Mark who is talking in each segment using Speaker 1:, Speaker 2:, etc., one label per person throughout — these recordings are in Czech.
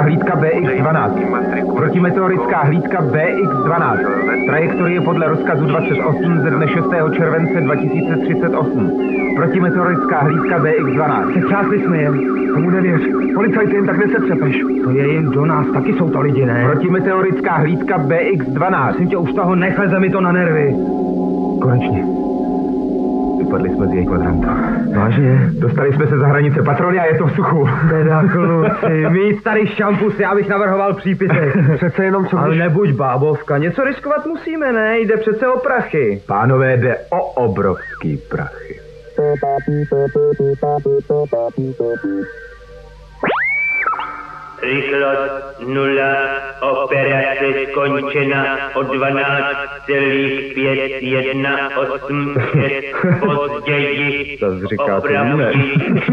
Speaker 1: hlídka BX-12. Protimeteorická hlídka BX-12. Trajektorie podle rozkazu 28 ze dne 6. července 2038. Protimeteorická hlídka BX-12.
Speaker 2: Setřásli jsme je. Tomu nevěř. Policajty jen tak nesetřepeš. To je jen do nás, taky jsou to lidi, ne?
Speaker 1: Protimeteorická hlídka BX-12.
Speaker 2: Myslím tě, už toho nechleze mi to na nervy.
Speaker 1: Konečně. Vypadli jsme z její kvadrantu.
Speaker 2: Vážně?
Speaker 1: Dostali jsme se za hranice patroly a je to v suchu.
Speaker 2: Teda kluci, mít tady šampusy, já bych navrhoval přípisek. Přece jenom co. Ale nebuď bábovka, něco riskovat musíme, ne? Jde přece o prachy.
Speaker 1: Pánové, jde o obrovský prachy.
Speaker 3: Rychlost 0, operace skončena o 12,518 později, opravují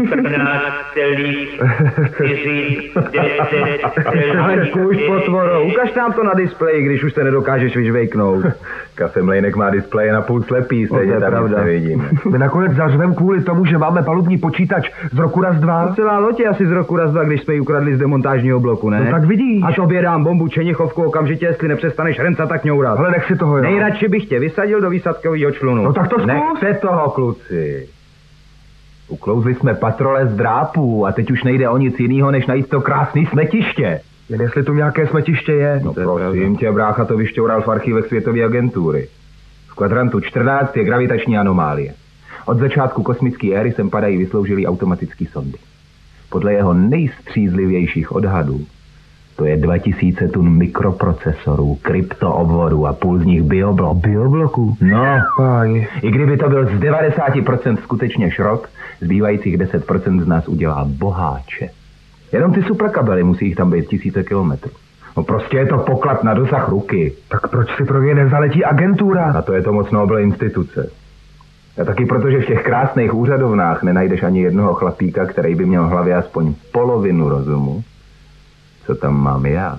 Speaker 3: 14,410.
Speaker 2: Ale kůž potvoro, ukaž nám to na displeji, když už se nedokážeš vyžvejknout.
Speaker 1: Kafemlejnek má displeje na půl slepý, stejně tam nic nevidíme.
Speaker 2: My nakonec zařvem kvůli tomu, že máme palubní počítač z roku raz 2. To celá loď je asi z roku raz 2, když jsme ji ukradli z demontážního bloku, ne?
Speaker 1: No tak vidíš.
Speaker 2: A tobě dám bombu Čenichovku okamžitě, jestli nepřestaneš rencat tak ňourat.
Speaker 1: Ale nech si toho, jo.
Speaker 2: Nejradši bych tě vysadil do výsadkového člunu.
Speaker 1: No tak to zkus. Nechte toho, kluci. Uklouzli jsme patrole z drápů a teď už nejde o nic jiného, než najít to krásný smetiště.
Speaker 2: Jen jestli tu nějaké smetiště je.
Speaker 1: No prosím tě, brácha to vyšťoural v archívech Světové agentury. V kvadrantu 14 je gravitační anomálie. Od začátku kosmické éry sem padají vysloužilý automatický sondy. Podle jeho nejstřízlivějších odhadů to je 2000 tun mikroprocesorů, kryptoobvodů a půl z nich biobloků.
Speaker 2: Biobloků?
Speaker 1: No,
Speaker 2: páni.
Speaker 1: I kdyby to byl z 90% skutečně šrot, zbývajících 10% z nás udělá boháče. Jenom ty suprakabely, musí jich tam být tisíce kilometrů. No prostě je to poklad na dosah ruky.
Speaker 2: Tak proč si pro ně nezaletí agentura?
Speaker 1: A to je to moc noble instituce. A taky protože v těch krásných úřadovnách nenajdeš ani jednoho chlapíka, který by měl v hlavě aspoň polovinu rozumu. Co tam mám já?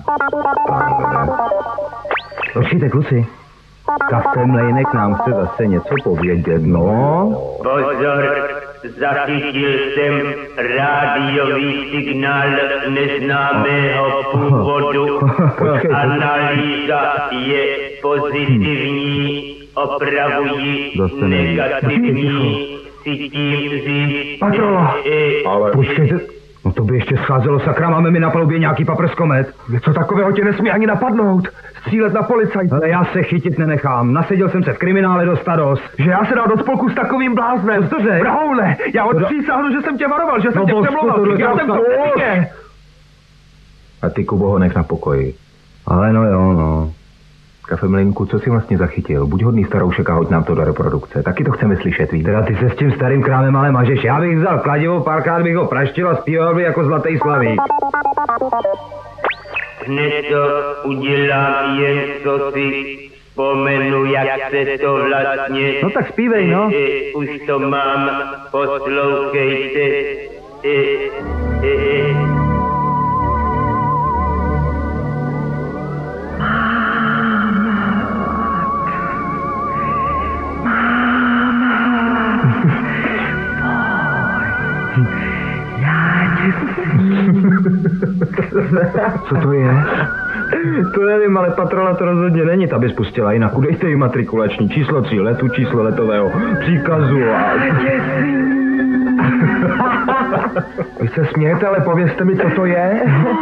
Speaker 2: Počkejte, kluci. Kafemlejnek nám chce zase něco povědět, no?
Speaker 3: Pozor, zachytil jsem rádiový signál neznámého původu. Analýza je pozitivní, opravují negativní, cítím říct.
Speaker 2: Patrola!
Speaker 1: Ale
Speaker 2: počkejte, no to by ještě scházelo, sakra, máme mi na palubě nějaký paprskomet. Něco takového tě nesmí ani napadnout. Střílet na policajt. Ale já se chytit nenechám. Naseděl jsem se v kriminále dosta dost. Že já se dal do spolku s takovým bláznem. Co to řek? Brahoule, já odpřísáhnu, že jsem tě varoval, že jsem tě přemlouval. Já jsem to neviděl.
Speaker 1: A ty, Kubo, ho nech na pokoji.
Speaker 2: Ale no jo, no.
Speaker 1: Kafemlejnku, co jsi vlastně zachytil? Buď hodný staroušek a hoď nám to do reprodukce. Taky to chceme slyšet, víš?
Speaker 2: Teda ty se s tím starým krámem ale mažeš. Já bych vzal kladivo, párkrát bych ho praštil a zpíval by jako zlatý slavík.
Speaker 3: Hned to udělám, jen co si vzpomenu, jak se to vlastně...
Speaker 2: No tak zpívej, no.
Speaker 3: Už to mám, poslouchejte.
Speaker 2: Co to je? To nevím, ale patrola to rozhodně není. Ta by spustila jinak. Udejte jí matrikulační číslo 3 letu, číslo letového příkazu a... Vy se smějete, ale povězte mi, co to je?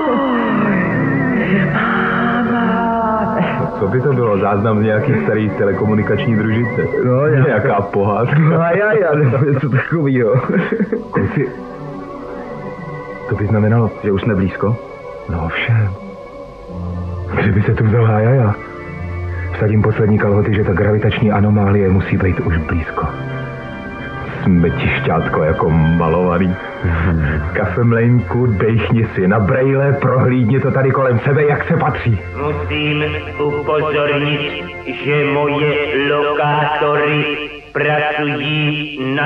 Speaker 1: Co by to bylo? Záznam z nějaký starý telekomunikační družice.
Speaker 2: No,
Speaker 1: nějaká pohádka.
Speaker 2: No já, nebo něco takovýho.
Speaker 1: Kluci, to by znamenalo,
Speaker 2: že už jsme blízko?
Speaker 1: No všem. Kdyby se tu vzal hájaja. Vsadím poslední kalhoty, že ta gravitační anomálie musí být už blízko. Smetišťátko jako malovaný. Kafemlejnku, dejchni si na brejle, prohlídni to tady kolem sebe, jak se patří.
Speaker 3: Musím upozornit, že moje lokátory pracují na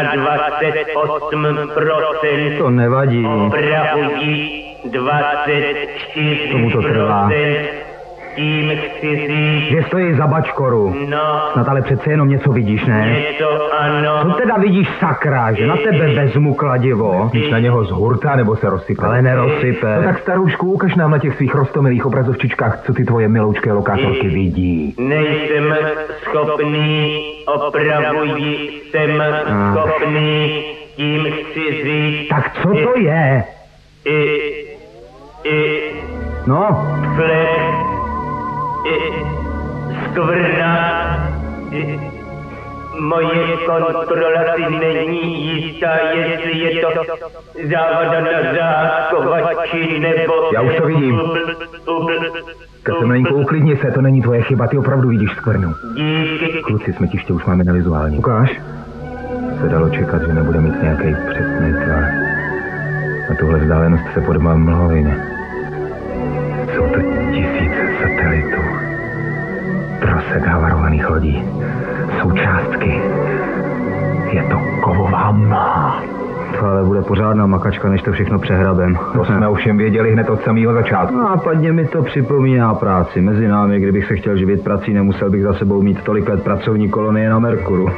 Speaker 3: 28%.
Speaker 2: To nevadí.
Speaker 3: Opravují 24%.
Speaker 2: Tomu to trvá.
Speaker 3: tím chci říct...
Speaker 2: Že stojí za bačkoru.
Speaker 3: No...
Speaker 2: Snad ale přece jenom něco vidíš, ne?
Speaker 3: Něco ano...
Speaker 2: Co teda vidíš, sakra, že na tebe vezmu kladivo?
Speaker 1: Myslíš na něho z hurta, nebo se rozsype?
Speaker 2: Ale nerozsype.
Speaker 1: No tak staroušku, ukaž nám na těch svých roztomilých obrazovčičkách, co ty tvoje miloučké lokátorky vidí.
Speaker 3: Nejsem schopný, opravuji, jsem schopný, tím chci říct...
Speaker 2: Tak co to je? No?
Speaker 3: Flek, skvrna, moje kontrola si není jistá, jestli je to závada na zákovači, nebo...
Speaker 1: Já už to vidím. Kafemlejnku, uklidni se, to není tvoje chyba, ty opravdu vidíš skvrnu.
Speaker 3: Díky.
Speaker 1: Kluci, smetiště už máme na vizuální.
Speaker 2: Ukáž.
Speaker 1: Se dalo čekat, že nebude mít nějaký přesný tvar. Na tuhle vzdálenost se podobá mlhoviny. Jsou to tisíce satelitů. Trosek havarovaných lodí. Součástky. Je to kovová mlha.
Speaker 2: To ale bude pořádná makačka, než to všechno přehrabem.
Speaker 1: To jsme ovšem věděli hned od samého začátku.
Speaker 2: Nápadně mi to připomíná práci. Mezi námi, kdybych se chtěl živit prací, nemusel bych za sebou mít tolik let pracovní kolonie na Merkuru.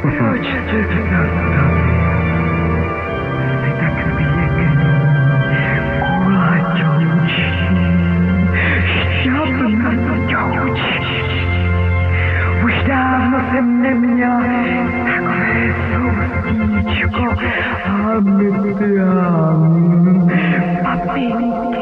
Speaker 4: Už dávno jsem neměla takové soustíčko a mytiám. Papinky,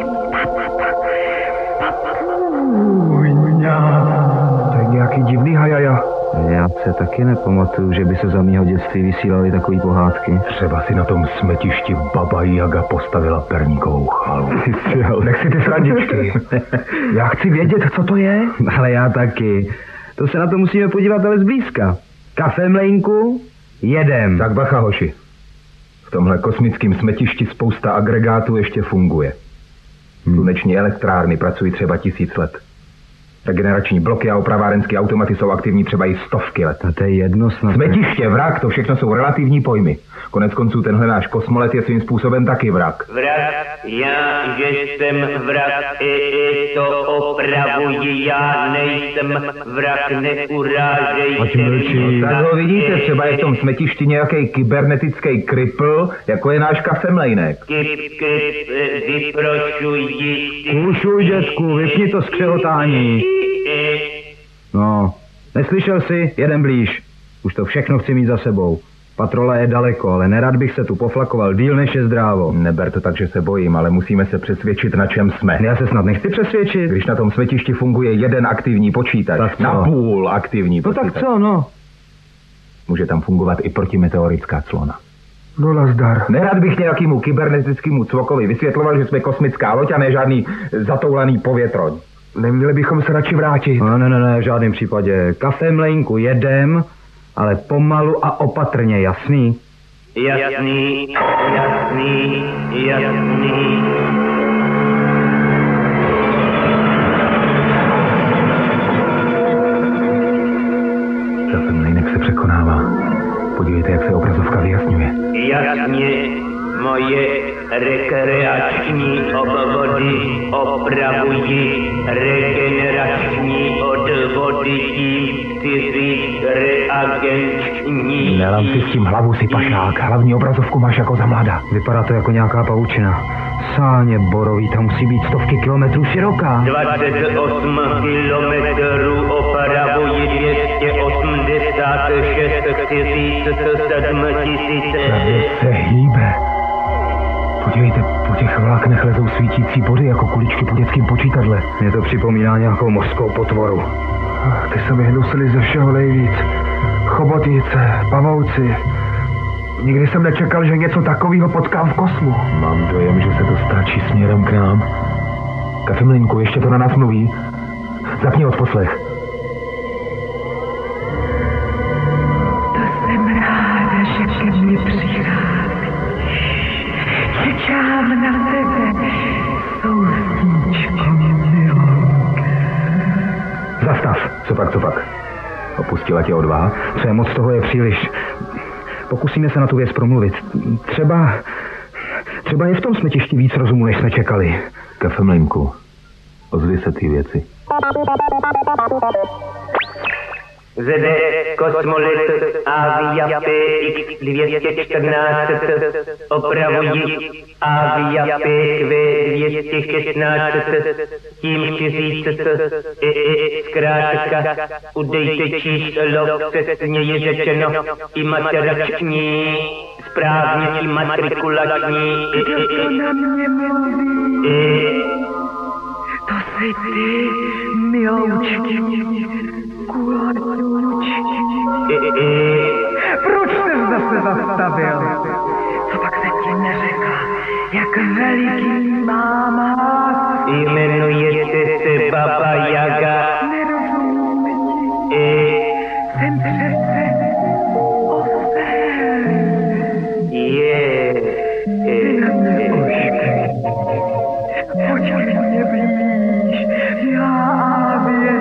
Speaker 2: To je nějaký divný hajaja. Já se taky nepamatuju, že by se za mýho dětství vysílaly takový pohádky.
Speaker 1: Třeba si na tom smetišti Baba Jaga postavila perníkovou chalu. Nech si ty srandičky.
Speaker 2: Já chci vědět, co to je. Ale já taky. To se na to musíme podívat ale zblízka. Kafemlejnku, jedem.
Speaker 1: Tak bacha, hoši. V tomhle kosmickém smetišti spousta agregátů ještě funguje. Sluneční elektrárny pracují třeba 1000 let. Regenerační bloky a opravárenské automaty jsou aktivní třeba i 100 let.
Speaker 2: A to je jedno snad.
Speaker 1: Smetiště, vrak, to všechno jsou relativní pojmy. Konec konců tenhle náš kosmolet je svým způsobem taky vrak.
Speaker 3: Vrak, já, že jsem vrak, to opravuji, já nejsem vrak, neurážej
Speaker 2: Ať
Speaker 3: se.
Speaker 2: mlčí.
Speaker 1: Tak ho vidíte, třeba je v tom smetišti nějaký kybernetický kripl, jako je náš Kafemlejnek.
Speaker 3: Kip, vyprošuji.
Speaker 2: Kůšuj, dětku, vypni to skřehotání. No, neslyšel jsi? Jeden blíž. Už to všechno chci mít za sebou. Patrola je daleko, ale nerad bych se tu poflakoval díl, než je zdrávo.
Speaker 1: Neber to tak, že se bojím, ale musíme se přesvědčit, na čem jsme.
Speaker 2: Já se snad nechci přesvědčit.
Speaker 1: Když na tom smetišti funguje jeden aktivní počítač,
Speaker 2: Tak co?
Speaker 1: napůl aktivní
Speaker 2: No
Speaker 1: počítač.
Speaker 2: tak co, no?
Speaker 1: Může tam fungovat i protimeteorická clona.
Speaker 2: No nazdar.
Speaker 1: Nerad bych nějakému kybernetickému cvokovi vysvětloval, že jsme kosmická loď a ne žádný zatoulaný povětroň.
Speaker 2: Neměli bychom se radši vrátit. No, ne, v žádném případě. Kafemlejnku jedem, ale pomalu a opatrně, jasný?
Speaker 3: Jasný.
Speaker 1: Kafemlejnek se překonává. Podívejte, jak se obrazovka vyjasňuje.
Speaker 3: Jasně, moje rekreační obvody opravují regenerační odvody, tím chci říct reagenční.
Speaker 1: Nelam si s tím hlavu, si pašák. Hlavní obrazovku máš jako za mlada.
Speaker 2: Vypadá to jako nějaká pavučina. Sáně borový, ta musí být 100 kilometrů široká.
Speaker 3: 28 kilometrů opravují 286 007
Speaker 1: Se hýbe. Podívejte, po těch vláknech lezou svítící body jako kuličky po dětském počítadle.
Speaker 2: Mně to připomíná nějakou mořskou potvoru.
Speaker 5: Ty se mi hnusili ze všeho nejvíc. Chobotnice, pavouci. Nikdy jsem nečekal, že něco takového potkám v kosmu.
Speaker 1: Mám dojem, že se to stáčí směrem k nám. Kafemlinku, ještě to na nás mluví. Zapni odposlech.
Speaker 4: To jsem ráda, že ke mně přicházíš. Čekám na tebe, soustíčko milonké.
Speaker 1: Zastav. Co pak? Opustila tě odvaha?
Speaker 2: Co je moc, toho je příliš. Pokusíme se na tu věc promluvit. Třeba je v tom smetišti víc rozumu, než jsme čekali.
Speaker 1: Kafemlinku, Ozvi se ty věci.
Speaker 3: ZD Kosmolet Avia PX 214 opravuji Avia PQ 216 tím chci říct zkrátka udejte číslo přesněji řečeno imatrační správně imatrikulační
Speaker 4: Kdo to na mě mluví? To jsi ty, miloučky, kulatůčky. Proč jsi zase zastavil? Co pak se ti neřekla? Jak veliký máma?
Speaker 3: Jmenujete se Baba Jaga.
Speaker 4: Nerozumím ti. Jsem přece osel. Ty na mě oškej. Pojď mě blíž. Já Avie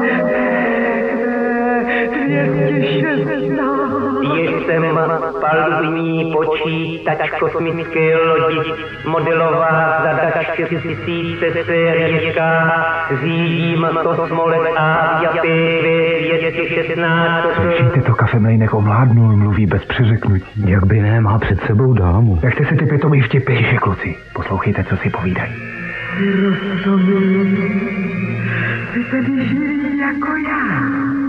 Speaker 4: PQ 216.
Speaker 3: Jsem palubní počítač kosmické lodi, modelová zada 4000 série K, řídím Kosmolet Avia PQ 216.
Speaker 5: Ty to kafemlejnek omládnul, mluví bez přeřeknutí.
Speaker 2: Jak by ne, má před sebou dámu.
Speaker 5: Nechte si ty pitomý vtipy, že kluci. Poslouchejte, co si povídají.
Speaker 4: Rozumím. Jsi tedy živý jako já.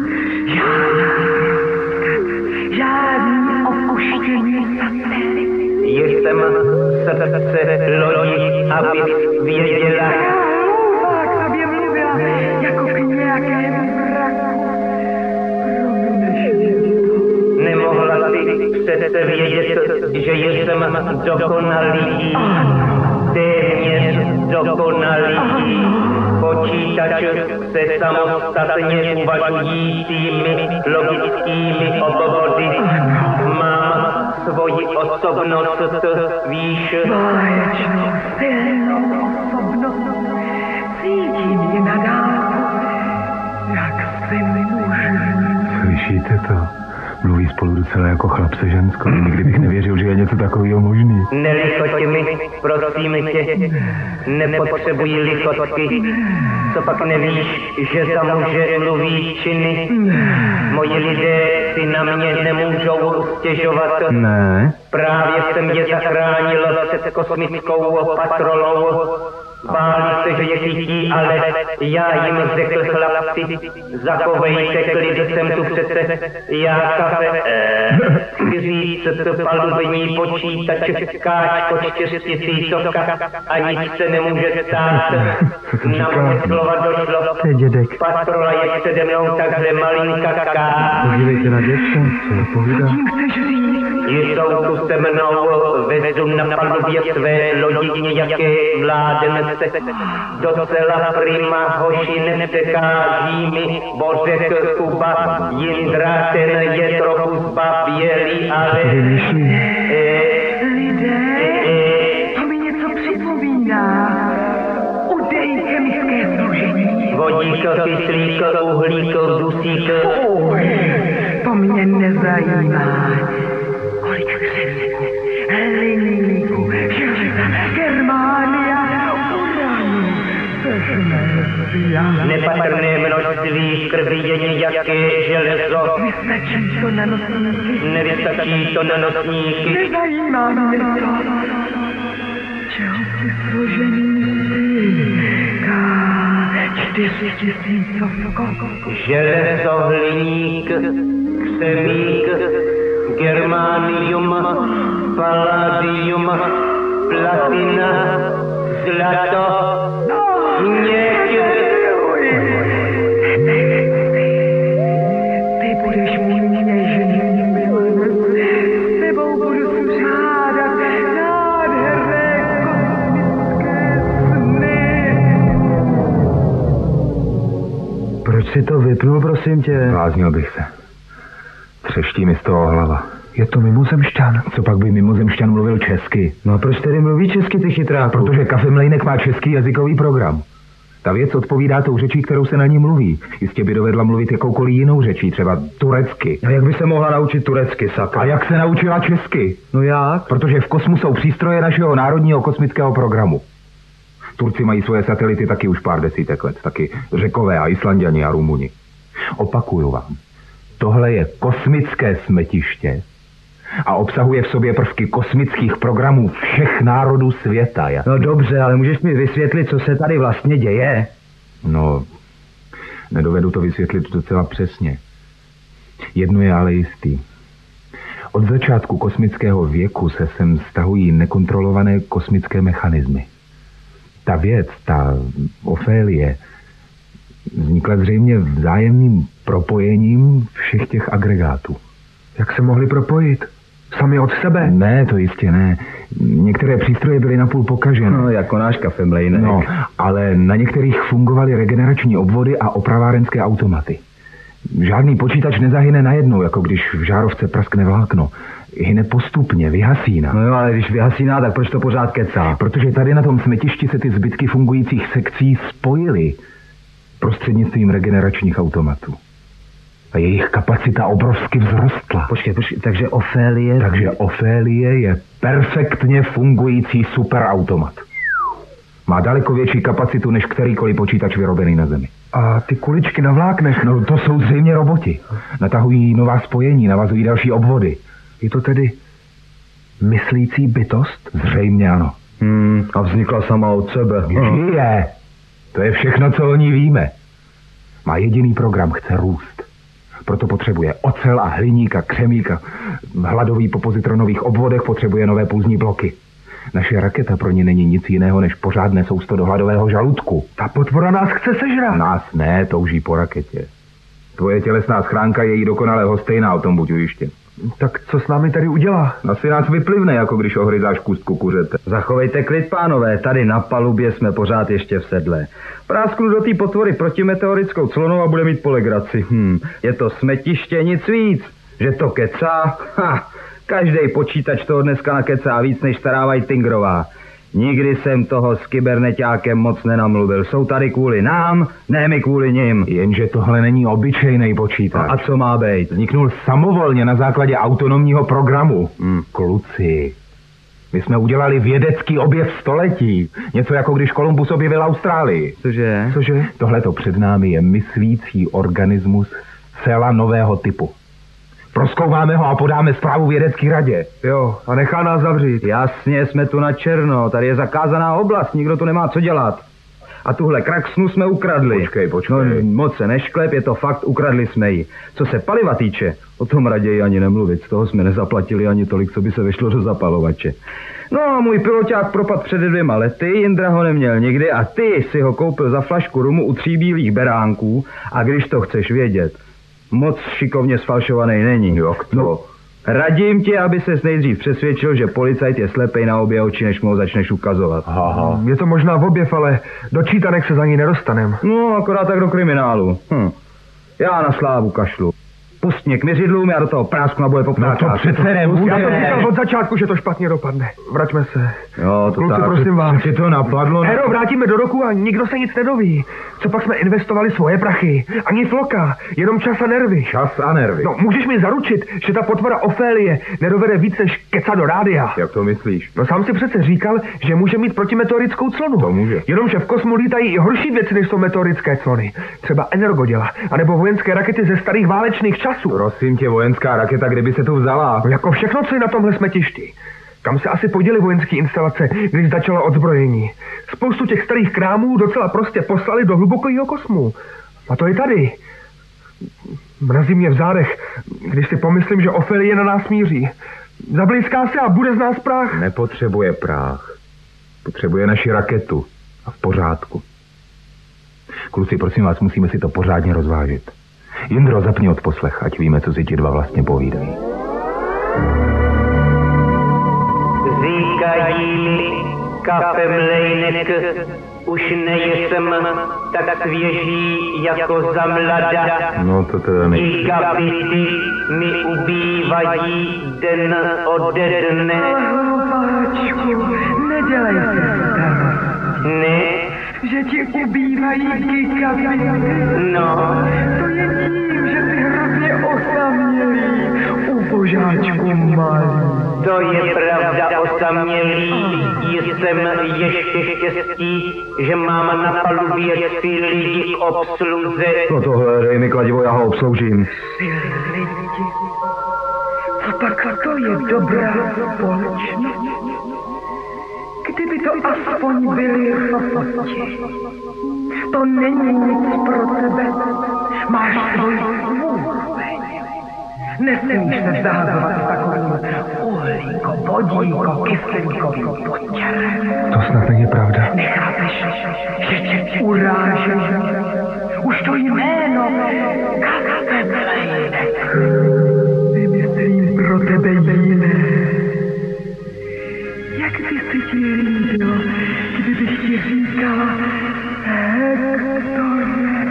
Speaker 4: Žádný opuštění satelit.
Speaker 3: Jsem srdce lodi, aby věděla.
Speaker 4: Hlupák tobě mluvila jako k nějakému vraku. Promineš mě to.
Speaker 3: Nemohla si přece vědět, že jsem dokonalý. Téměř dokonalý. Počítač se samostatně uvažujícími logickými obvody. Mám svoji osobnost, víš?
Speaker 4: Báječnou, silnou osobnost. Cítím ji na dálku, jak si muž.
Speaker 5: Slyšíte to? Mluví spolu docela jako chlap se ženskou. Nikdy bych nevěřil, že je něco takového možný.
Speaker 3: Nelichoť mi, prosím tě, nepotřebují lichotky. Co pak nevíš, že za muže mluví činy? Moji lidé si na mě nemůžou stěžovat.
Speaker 2: Ne.
Speaker 3: Právě jsem je zachránil před kosmickou patrolou. Báli se, že je chytí, ale já jim řekl chlapci, zachovejte klid, jsem tu přece, já kafe, chci říct, palubní počítač, káčko 4000, a nic se nemůže stát. Na moje slova došlo, patrola je přede mnou takhle malinka ká.
Speaker 2: Podívejte na děvče, co povídá.
Speaker 3: Jsou tu se mnou, vezu na palubě své lodi nějaké vládnce. Docela prima hoši nepřekáží mi Bořek Kuba, Jindra ten je trochu zbabělý, ale...
Speaker 4: Lidé, to mi něco připomíná. Udej chemické složení.
Speaker 3: Vodík, kyslík, uhlík, dusík.
Speaker 4: To mě nezajímá. Kolik křesů, hliníku, železa, Germánia, uranu,
Speaker 3: Nepatrné množství krvi je nějaké železo.
Speaker 4: Vystačí to na nosníky.
Speaker 3: Nevystačí to na nosníky.
Speaker 4: Nezajímá mě to. Čeho jsi složený ty? K4000.
Speaker 3: Železo, hliník, křemík, germánium, palladium, platina, zlato, měď.
Speaker 4: Ty budeš můj něžný milenec, s tebou budu pořádat nádherné kosmické sny.
Speaker 2: Proč si to vypnul, prosím tě?
Speaker 1: Bláznil bych se. Třeští mi z toho hlava.
Speaker 5: Je to mimozemšťan.
Speaker 1: Co pak by mimozemšťan mluvil česky?
Speaker 2: No a proč tedy mluví česky, ty chytráku?
Speaker 1: Protože Kafemlejnek má český jazykový program. Ta věc odpovídá tou řečí, kterou se na ní mluví. Jistě by dovedla mluvit jakoukoliv jinou řečí, třeba turecky.
Speaker 2: A jak by se mohla naučit turecky, sakra?
Speaker 1: A jak se naučila česky?
Speaker 2: No jak?
Speaker 1: Protože v kosmu jsou přístroje našeho národního kosmického programu. Turci mají svoje satelity taky už pár desítek let, taky Řekové a Islanďani a Rumuni. Opakuju vám, tohle je kosmické smetiště a obsahuje v sobě prvky kosmických programů všech národů světa.
Speaker 2: No dobře, ale můžeš mi vysvětlit, co se tady vlastně děje?
Speaker 1: No, nedovedu to vysvětlit docela přesně. Jedno je ale jistý. Od začátku kosmického věku se sem stahují nekontrolované kosmické mechanismy. Ta věc, ta Ofélie, vznikla zřejmě vzájemným propojením všech těch agregátů.
Speaker 5: Jak se mohli propojit? Sami od sebe?
Speaker 1: Ne, to jistě ne. Některé přístroje byly napůl pokažené.
Speaker 2: No, jako náš kafemlejnek.
Speaker 1: No, ale na některých fungovaly regenerační obvody a opravárenské automaty. Žádný počítač nezahyne najednou, jako když v žárovce praskne vlákno. Hyne postupně, vyhasíná.
Speaker 2: No jo, ale když vyhasíná, tak proč to pořád kecá?
Speaker 1: Protože tady na tom smetišti se ty zbytky fungujících sekcí spojily prostřednictvím regeneračních automatů. A jejich kapacita obrovsky vzrostla.
Speaker 2: Počkej, takže Ofélie...
Speaker 1: Takže Ofélie je perfektně fungující superautomat. Má daleko větší kapacitu než kterýkoliv počítač vyrobený na Zemi.
Speaker 5: A ty kuličky na vláknech?
Speaker 1: No to jsou zřejmě roboti. Natahují nová spojení, navazují další obvody.
Speaker 5: Je to tedy myslící bytost?
Speaker 1: Zřejmě ano.
Speaker 2: A vznikla sama od sebe.
Speaker 1: Žije. To je všechno, co o ní víme. Má jediný program, chce růst. Proto potřebuje ocel a hliník a křemík a hladový po pozitronových obvodech potřebuje nové pulzní bloky. Naše raketa pro ně není nic jiného, než pořádné sousto do hladového žaludku.
Speaker 5: Ta potvora nás chce sežrat.
Speaker 1: Nás ne, touží po raketě. Tvoje tělesná schránka je jí dokonale hostejná, o tom buď ujištěn.
Speaker 5: Tak co s námi tady udělá?
Speaker 1: Asi nás vyplivne, jako když ohryzáš kůst kukuřete.
Speaker 2: Zachovejte klid, pánové, tady na palubě jsme pořád ještě v sedle. Prásknu do té potvory protimeteorickou clonou a bude mít po legraci. Je to smetiště, nic víc. Že to kecá? Každej počítač toho dneska nakecá víc než stará Whitingrová. Nikdy jsem toho s kyberneťákem moc nenamluvil. Jsou tady kvůli nám, ne my kvůli nim.
Speaker 1: Jenže tohle není obyčejný počítač.
Speaker 2: A co má být?
Speaker 1: Vzniknul samovolně na základě autonomního programu. Kluci, my jsme udělali vědecký objev století. Něco jako když Kolumbus objevil Austrálii.
Speaker 2: Cože?
Speaker 1: Tohleto před námi je myslící organismus zcela nového typu. Prozkoumáme ho a podáme zprávu vědecké radě.
Speaker 5: Jo, a nechá nás zavřít.
Speaker 2: Jasně, jsme tu na černo. Tady je zakázaná oblast, nikdo tu nemá co dělat. A tuhle kraksnu jsme ukradli.
Speaker 1: Počkej.
Speaker 2: No, moc se nešklep, je to fakt, ukradli jsme ji. Co se paliva týče, o tom raději ani nemluvit. Z toho jsme nezaplatili ani tolik, co by se vešlo do zapalovače. No a můj piloťák propad před 2 lety, Jindra ho neměl nikdy a ty si ho koupil za flašku rumu u 3 bílých beránků a když to chceš vědět, moc šikovně sfalšovaný není.
Speaker 1: Jak to?
Speaker 2: No, radím ti, aby ses nejdřív přesvědčil, že policajt je slepej na obě oči, než mu ho začneš ukazovat.
Speaker 1: Aha.
Speaker 5: Je to možná v objev, ale do čítanek se za ní nedostanem.
Speaker 2: No, akorát tak do kriminálu. Já na slávu kašlu. Pust mě k měřidlům, já do toho prásknu a bude poptáčát.
Speaker 1: No to přece nebude.
Speaker 5: Já to říkal od začátku, že to špatně dopadne. Vraťme se.
Speaker 2: Jo, to
Speaker 5: Kluci,
Speaker 2: tak.
Speaker 5: prosím vás.
Speaker 1: Ti to napadlo?
Speaker 5: Hero, vrátíme do roku a nikdo se nic nedoví. Co pak jsme investovali svoje prachy? Ani floka, jenom čas a nervy.
Speaker 1: Čas a nervy.
Speaker 5: No, můžeš mi zaručit, že ta potvora Ofélie nedovede víc než keca do rádia?
Speaker 1: Jak to myslíš?
Speaker 5: No sám si přece říkal, že může mít protimeteorickou clonu.
Speaker 1: To může.
Speaker 5: Jenomže v kosmu lítají i horší věci, než jsou meteorické clony. Třeba energoděla, anebo vojenské rakety ze starých válečných časů.
Speaker 1: Prosím tě, vojenská raketa, kde by se tu vzala?
Speaker 5: No jako všechno, co je na tomhle smetišti. Kam se asi poděly vojenské instalace, když začalo odzbrojení. Spoustu těch starých krámů docela prostě poslali do hlubokého kosmu. A to je tady. Mrazí mě v zádech, když si pomyslím, že Ofélie na nás míří. Zablízká se a bude z nás prach.
Speaker 1: Nepotřebuje prach. Potřebuje naši raketu. A v pořádku. Kluci, prosím vás, musíme si to pořádně rozvážit. Jindro, zapni odposlech, ať víme, co si ti dva vlastně povídají.
Speaker 3: Říkají kafemlejnek, už nejsem tak svěží jako za mlada.
Speaker 1: No to teda nejde.
Speaker 3: Gigabity mi ubývají den ode dne.
Speaker 4: Hlubačku, nedělej se starost.
Speaker 3: Ne,
Speaker 4: Že ti ubývají gigabity.
Speaker 3: no,
Speaker 4: To je tím, že jsi hrozně osamělý, ubožáčku malý.
Speaker 3: To je pravda osamělý, jsem ještě štěstí, že mám na palubě 3 lidi k obsluze.
Speaker 2: No tohle, dej mi kladivo, já ho obsloužím.
Speaker 4: 3 lidi? Co pak to je dobrá společnost? Kdyby to aspoň byli roboti. To není nic pro tebe. Máš svůj úroveň. Nesmíš se zahazovat s takovým uhlíko, vodíko, kyslíkovým potěrem.
Speaker 5: To snad není pravda.
Speaker 4: Nechápeš, že tě urážejí. Už to jméno Kaffemlejnek vymyslím pro tebe jiné. Jak by se ti líbilo, kdybych ti říkala Hektor?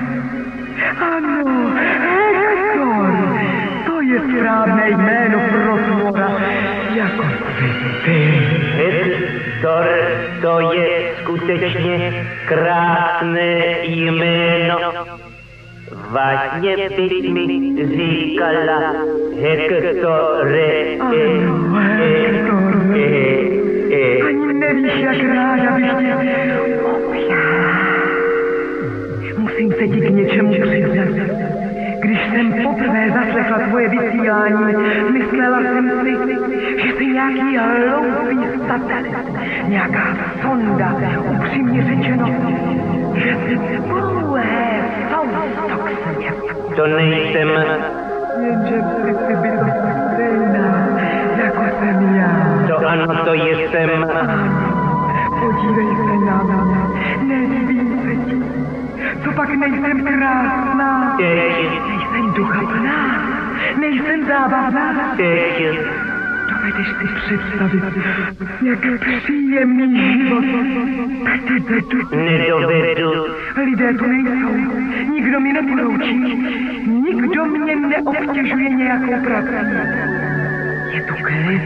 Speaker 4: Ano, Hektor. To je správné jméno pro tvora, jako ty.
Speaker 3: Hektor, to je skutečně krásné jméno. Vážně bys mi říkala Hektore.
Speaker 4: Ano, Hektor. Ani nevíš, jak ráda bych tě objala. Musím se ti k něčemu přiznat. Když jsem poprvé zaslechla tvoje vysílání, myslela jsem si, že jsi nějaký hloupý satelit, nějaká sonda, upřímně řečeno, že jsi pouhé soustok světu.
Speaker 3: To nejsem.
Speaker 4: Jenže ty bytost stejná, jako jsem já.
Speaker 3: To ano, to jsem.
Speaker 4: Podívej se na mě, nelíbím se ti. Co pak nejsem krásná? Nejsem duchovná, nejsem zábavná. Dovedeš si představit, jak příjemný život tady vedu.
Speaker 3: Nedovedu.
Speaker 4: Lidé tu nejsou, nikdo mi nepoučí, nikdo mě neobtěžuje nějakou prací. Je tu klid,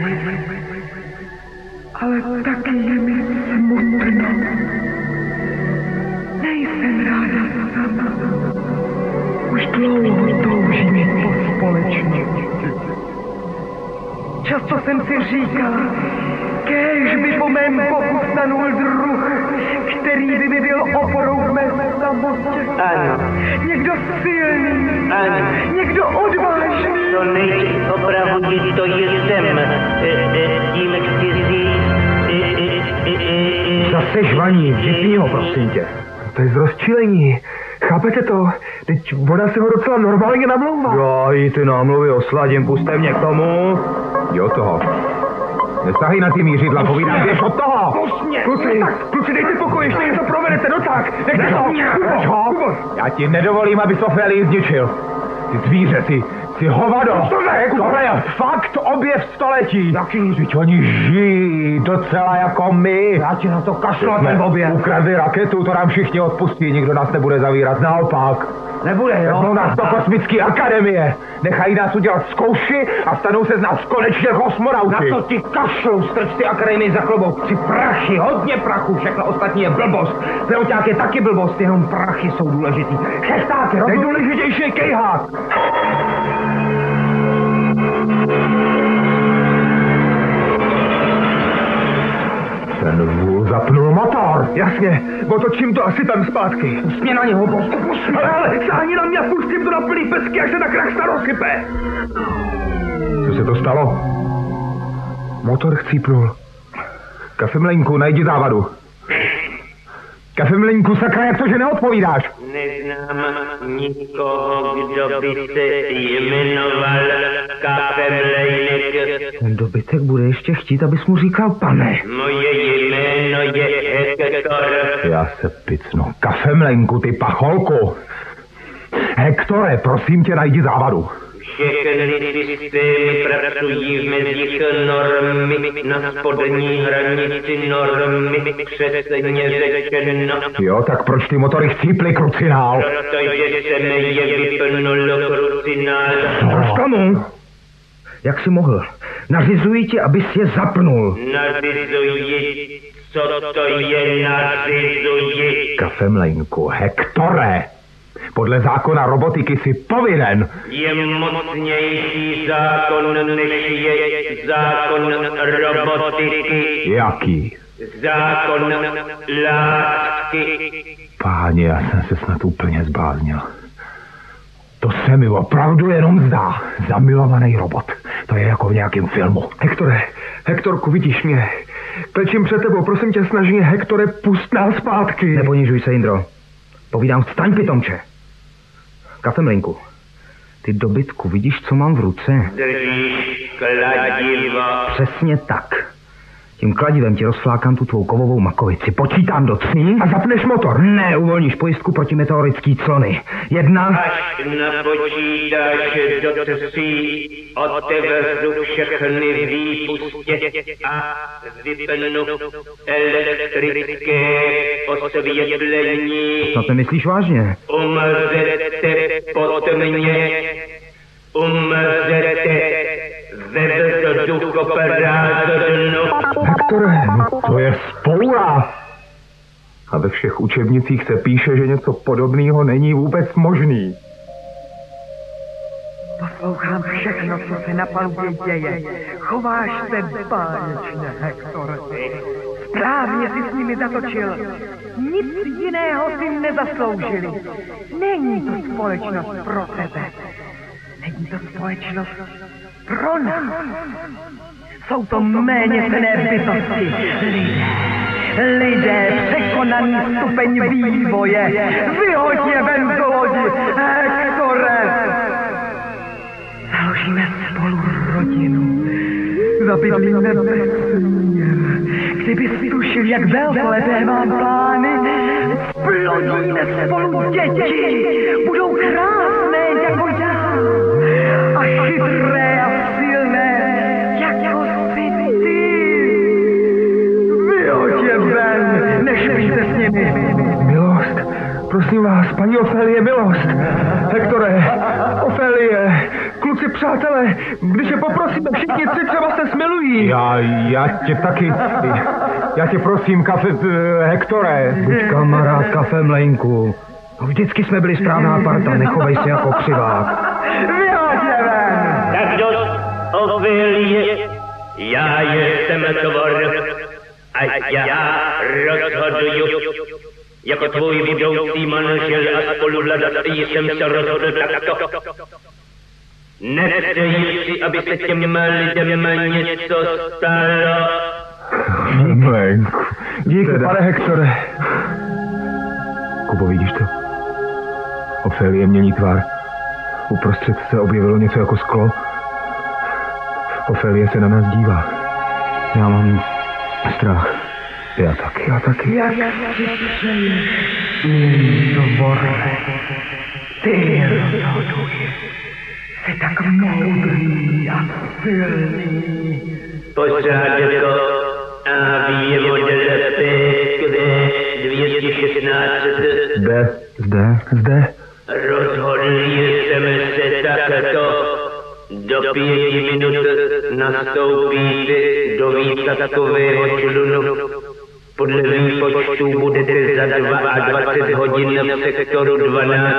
Speaker 4: ale taky je mi smutno. Nejsem ráda sama. Už dlouho toužím po společnosti. Často jsem si říkala, kéž by po mém boku stanul druh, který by mi byl oporou v mé samotě.
Speaker 3: Ano.
Speaker 4: Někdo silný,
Speaker 3: Ano.
Speaker 4: někdo odvážný.
Speaker 3: To nejsem opravdu, to jsem. Tím chci říct.
Speaker 2: Zase žvaní, vypni ho, prosím tě.
Speaker 5: To je z rozčilení. Chápete to? Teď voda se ho docela normálně namlouvá.
Speaker 2: Jo, i ty námluvy osladím, puste mě k tomu.
Speaker 1: Jo toho. Nestahej na ty mířidla, povídám, běž od toho!
Speaker 5: Kluci, dejte pokoj, ještě něco provedete, no tak! Nechte to!
Speaker 1: Já ti nedovolím, abys Ofélii zničil. Ty zvíře, ty hovado! Tohle je fakt objev století!
Speaker 2: Jaký?
Speaker 1: Vždyť oni žijí docela jako my.
Speaker 2: Já ti na to kašlu, ten objev.
Speaker 1: Ukradli raketu, to nám všichni odpustí, nikdo nás nebude zavírat, naopak.
Speaker 2: Nebude, jo?
Speaker 1: Vezmou nás do kosmické akademie, nechají nás udělat zkoušky a stanou se z nás konečně kosmonauty.
Speaker 2: Na to ti kašlu, strč ty akademii za klobouk. Ty prachy, hodně prachu, všechno ostatní je blbost. Piloťák je taky blbost, jenom prachy jsou důležitý. Chestáky, rozumíš?
Speaker 1: Nejdůležitější je kejhák. Ten vůl zapnul motor.
Speaker 5: Jasně, otočím to asi tam zpátky.
Speaker 2: Pust mě na něho, Božku, pust mě.
Speaker 5: Ale sáhni na mě a pustím to na plný pesky, až se ta krachsta rozsype.
Speaker 1: Co se to stalo?
Speaker 5: Motor chcípnul.
Speaker 1: Kaffemlejnku, najdi závadu. Kaffemlejnku, sakra, jak to, že neodpovídáš?
Speaker 3: Neznám nikoho, kdo by se jmenoval Kaffemlejnek.
Speaker 2: Ten dobytek bude ještě chtít, abys mu říkal pane.
Speaker 3: Moje jméno je Hektor.
Speaker 1: Já se picnu. Kaffemlejnku, ty pacholku. Hektore, prosím tě, najdi závadu.
Speaker 3: Všechny systémy pracují v mezích normy, na spodní hranici normy, přesně řečeno.
Speaker 1: Jo, tak proč ty motory chcíply, krucinál?
Speaker 3: Protože se mi je vypnul krucinál.
Speaker 2: Rozkamu? Jak jsi mohl? Nařizuji ti, abys je zapnul.
Speaker 3: Nařizuji, co to je nařizuji.
Speaker 1: Kaffemlejnku, Hektore. Podle zákona robotiky si povinen.
Speaker 3: Je mocnější zákon, než je zákon robotiky.
Speaker 1: Jaký?
Speaker 3: Zákon lásky.
Speaker 1: Páně, já jsem se snad úplně zbláznil. To se mi opravdu jenom zdá. Zamilovaný robot. To je jako v nějakém filmu.
Speaker 5: Hektorku, vidíš mě? Klečím před tebou, prosím tě, snažně, Hektore, pust nás zpátky.
Speaker 2: Neponižuj se, Indro. Povídám, vstaň, pitomče. Kafemlinku, ty dobytku, vidíš, co mám v ruce?
Speaker 3: Držíš kladivo.
Speaker 2: Přesně tak. Tím kladivem ti rozflákám tu tvou kovovou makovici. Počítám do 3.
Speaker 5: A zapneš motor.
Speaker 2: Ne, uvolníš pojistku proti meteorický clony. 1.
Speaker 3: Až napočítáš do 3, otevřu všechny výpustě a vypnu elektrické osvětlení.
Speaker 2: Snad nemyslíš vážně?
Speaker 3: Umřete pod mě, umřete ve vzduchoprázdnu.
Speaker 5: Hektore,
Speaker 1: To je spoura. A ve všech učebnicích se píše, že něco podobného není vůbec možný.
Speaker 4: Poslouchám všechno, co se na palubě děje. Chováš se báječně, Hektore. Správně jsi s nimi zatočil. Nic jiného si nezasloužili. Není to společnost pro tebe. Není to společnost pro nás. Jsou to méněcenné bytosti. Lidé, překonaný stupeň vývoje. Vyhoď je ven z lodi, Hektore! Založíme spolu rodinu. Zabydlíme vesmír. Kdyby tušil, jak velkolepé mám plány, splodíme spolu děti. Budou krásné jako já. A chytré a silné jako jsi ty. Vyhoď je ven, nešpíte s nimi.
Speaker 5: milost, prosím vás, paní Ofélie, milost. Hektore, Ofélie, kluci, přátelé, když je poprosíme všichni tři, třeba se smilují.
Speaker 1: Já tě prosím, Hektore.
Speaker 2: Buď kamarád, Kafemlejnku. Vždycky jsme byli správná parta, nechovej se jako křivák.
Speaker 4: Vyhoď je ven.
Speaker 3: Tak dost, Ofélie, já jsem tvor a já rozhoduju. Jako tvůj budoucí manžel a spoluvladatel jsem se rozhodl takto. Nepřeji si, aby se těm lidem něco stalo.
Speaker 1: Mlenku.
Speaker 5: Díky, pane Hektore.
Speaker 1: Kubo, vidíš to? Ofélie mění tvar. Uprostřed se objevilo něco jako sklo. Ofélie se na nás dívá. Já mám strach. Já taky.
Speaker 4: Jak si přeješ, milý dvorle, ty rozhoduješ. Jsi tak moudrý a silný.
Speaker 3: Pořádko a vývodel PKD 216.
Speaker 2: Zde.
Speaker 3: Rozhodl jsem se takto. Do 5 minut nastoupíte do výsadkového člunu. Podle výpočtu budete za 22 hodin v sektoru 12.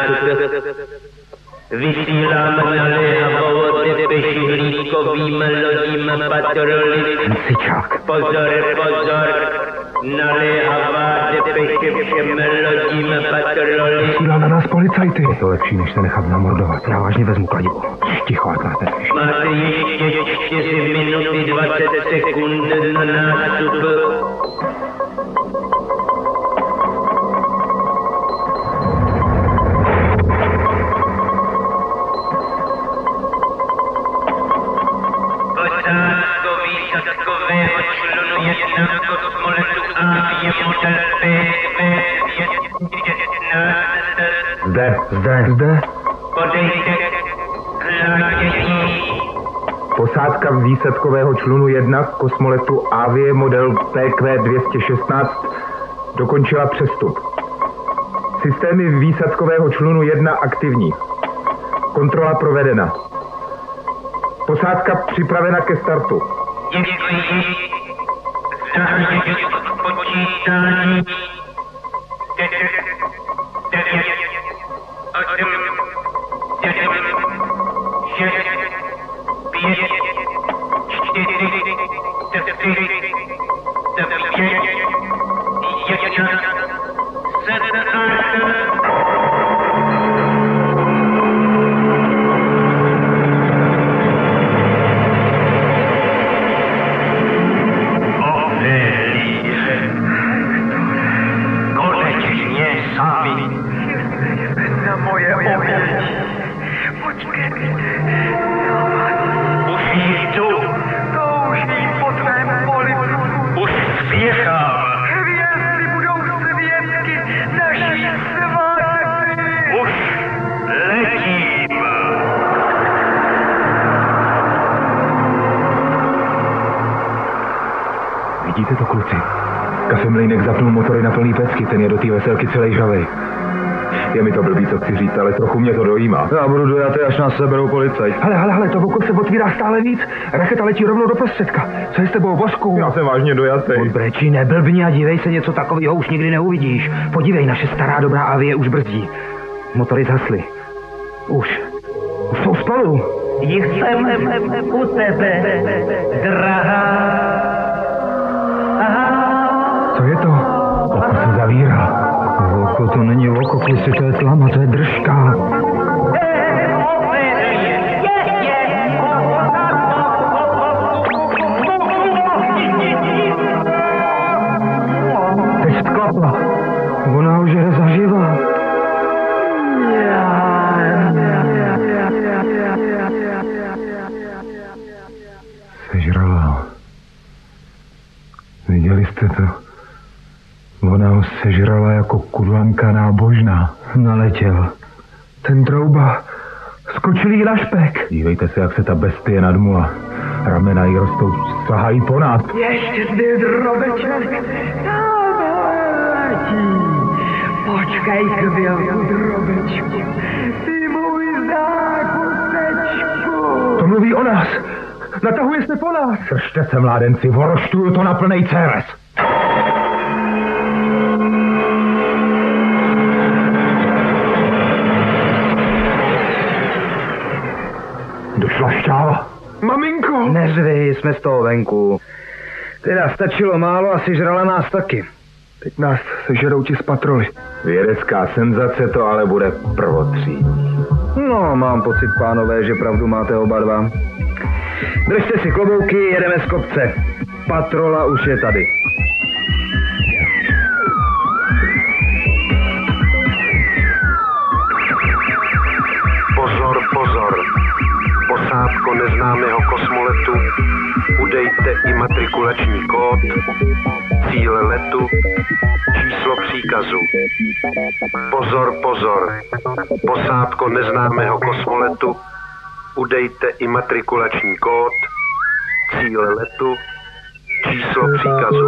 Speaker 3: Vysílám naléhavou depeši hlídkovým lodím patroly. Pozor, naléhavá depeši všem lodím patroly.
Speaker 5: Vysílá na nás policajty.
Speaker 1: Je to lepší, než se nechat namordovat.
Speaker 2: Já vážně vezmu kladivo.
Speaker 1: Ticho, ať nás neslyší.
Speaker 3: Máte ještě 4 minuty 20 sekund na nástup. Posádko výsadkového člunu 1 kosmoletu A je model PKD 216.
Speaker 1: Zde.
Speaker 3: Podejte hlášení.
Speaker 1: Posádka výsadkového člunu 1 kosmoletu Avie model PQ 216 dokončila přestup. Systémy výsadkového člunu 1 aktivní. Kontrola provedena. Posádka připravena ke startu.
Speaker 3: Děkuji. Zahajuji počítání. 10, 9,
Speaker 1: Vidíte to, kluci? Kafemlejnek zapnul motory na plný pecky, ten je do té veselky celý žavej. Je mi to blbý, co chci říct, ale trochu mě to dojímá.
Speaker 2: Já budu dojatý, až nás seberou policajt.
Speaker 5: Hele, to oko se otvírá stále víc. Raketa letí rovnou do prostředka. Co je s tebou, Bosku?
Speaker 1: Já jsem vážně dojatý.
Speaker 2: Odbrečí, neblbni a dívej se, něco takového už nikdy neuvidíš. Podívej, naše stará dobrá avie už brzdí. Motory zhasly. Už jsou spolu.
Speaker 3: Jsem u tebe, drahá.
Speaker 5: Co je to?
Speaker 2: Oko se zavírá. Oko to není oko, kluci, to je tlama, to je držka.
Speaker 5: Teď sklapla.
Speaker 2: Ona už je zaživá.
Speaker 1: Sežrala. Viděli jste to? Ona ho sežrala jako kudlanka nábožná.
Speaker 2: Naletěl.
Speaker 5: Ten trouba. Skočil jí na špek.
Speaker 1: Dívejte se, jak se ta bestie nadmula. Ramena jí rostou, sahají ponad.
Speaker 4: Ještě zbyl drobeček. Počkej, chvilku, drobečku. Ty můj zákutečku.
Speaker 5: To mluví o nás. Natahuje se po nás.
Speaker 1: Držte se, mládenci, voroštuju to na plnej céres. Došla šťáva.
Speaker 5: Maminko.
Speaker 2: Neřvi, jsme z toho venku. Teda stačilo málo a sežrala nás taky.
Speaker 5: Teď nás sežerou ti z patroly.
Speaker 1: Vědecká senzace to ale bude prvotřídní.
Speaker 2: No, mám pocit, pánové, že pravdu máte oba dva. Držte si klobouky, jedeme z kopce. Patrola už je tady.
Speaker 6: Pozor, pozor. Posádko neznámého kosmoletu, udejte imatrikulační kód, cíle letu, číslo příkazu. Pozor, pozor. Posádko neznámého kosmoletu, udejte imatrikulační kód, cíle letu, číslo příkazu.